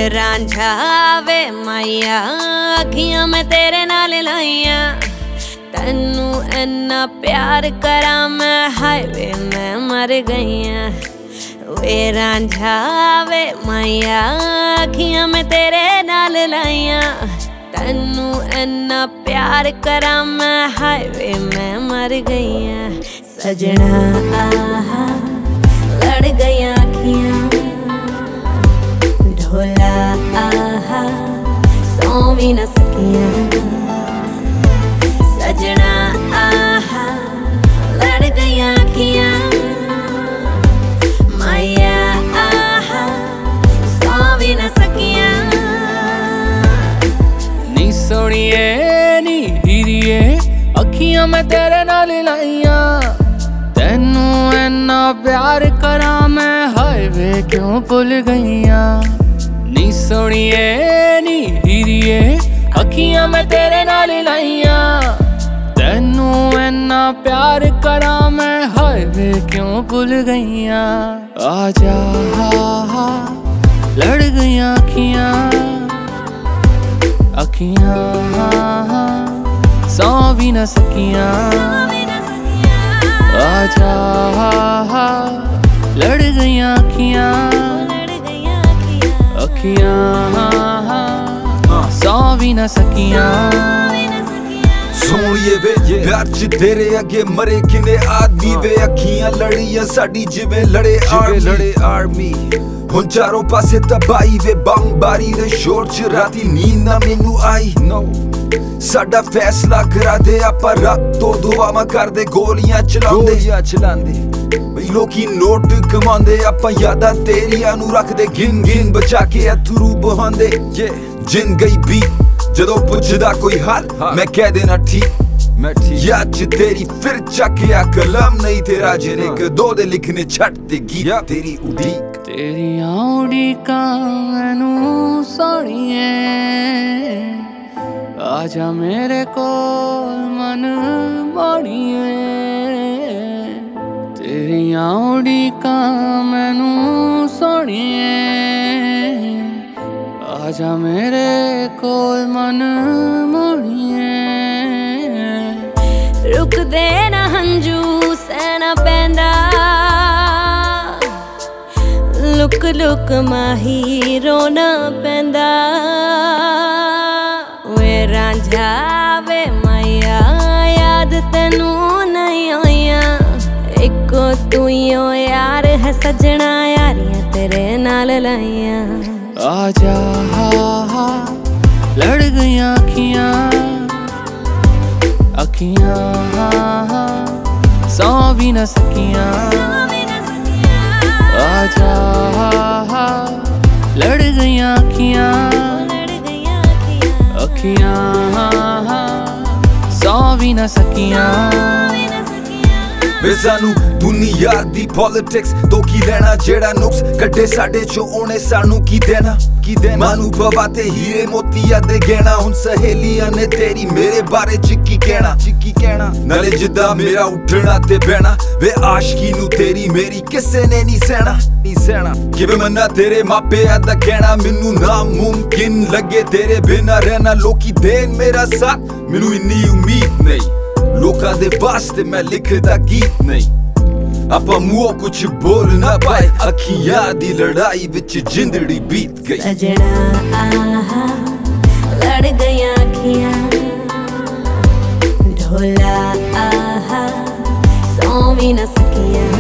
रांझा वे माइया अखियां मैं तेरे नाल लाइया तैनू इन्ना प्यार करा मैं हाय वे मैं मर गईया। वे रांझा वे माइया अखियां मैं तेरे नाल लाइया तैनू इन्ना प्यार करा मैं हाय वे मैं मर गईया। सजना आहा लड़ गईया अखियां ढोला आहा सौ भी न सकिया। सजना आहा लड़ गईया अखियां माया आहा सौ भी न सकिया। नी सोनिए नी हीरिए अखियां मैं तेरे नाल लाइया तैनू इन्ना प्यार करा मैं हाय वे क्यों भुल गईया। नी सोनिए नी हीरिए अखियां मैं तेरे नाल लाइया तैनू इन्ना प्यार करा मैं हाय वे क्यों भुल गईया। आजा लड़ गईया अखियां अखियां सौ भी न सकिया। आजा लड़ गईया अखियां अखियां सौ भी न सकिया। सोनिए वे प्यार च तेरे अगे मरे किने आदमी वे अखियां लड़ियां साडी जिवें लड़े आर्मी हुण चारों पासे तबाही वे बमबारी दे शोर च राती नींद ना मैनू आई। साडा फैसला करा दे आपां रात तो दुआवां करदे गोलियां चलांदे लोकी नोट कमांदे आपां यादां तेरियां नू रखदे गिन गिन बचा के अथरू बहांदे। जिन गई बी जदों पुछदा कोई हाल मैं कह देना ठीक याद च तेरी फिर चकिया कलम नहीं तेरा जिने कदों दे लिखने छट ते गीत तेरी उड़ीक तेरियां उड़ीकां मैनू सोहणिए आजा मेरे कोल मन मोड़िए। तेरियां उड़ीकां मैनू सोहणिए आजा मेरे कोल मन मोड़िए। रुक दे ना हंजू सहना पैंदा लुक लुक माही रोना पैंदा। वे रांझा वे माइया याद तैनू नहीं आइया इको तू यार है सजना यारियां तेरे नाल लाइया। आजा लड़ गईया अखियां अखियां सौ भी न सकिया। आजा लड़ गईया अखियां अखियां सौ भी न सकिया। वे सानू दुनिया दी पॉलिटिक्स तो की लेना जेड़ा नुक्स कड्डे साडे चो ओने सानू की देना मानू बाबा ते हीरे मोतिया दे गहना हुन सहेलियां ने तेरी मेरे बारे च की कहना नाले जिद्दा मेरा उठना ते बहना वे आशिकी नू तेरी मेरी किसे ने नी सहना किवे मन्ना तेरे मापे दा कहना मैनू नामुमकिन लगे तेरे बिना रहना लोकी देन मेरा साथ मैनू इन्नी उम्मीद नहीं लोकां दे वास्ते मैं लिखदा गीत नहीं आपां मुंहों कुछ बोल ना पाए अखियां दी लड़ाई विच जिंदड़ी बीत गई। सजना आहा लड़ गईया अखियां ढोला आहा सौ भी न सकिया।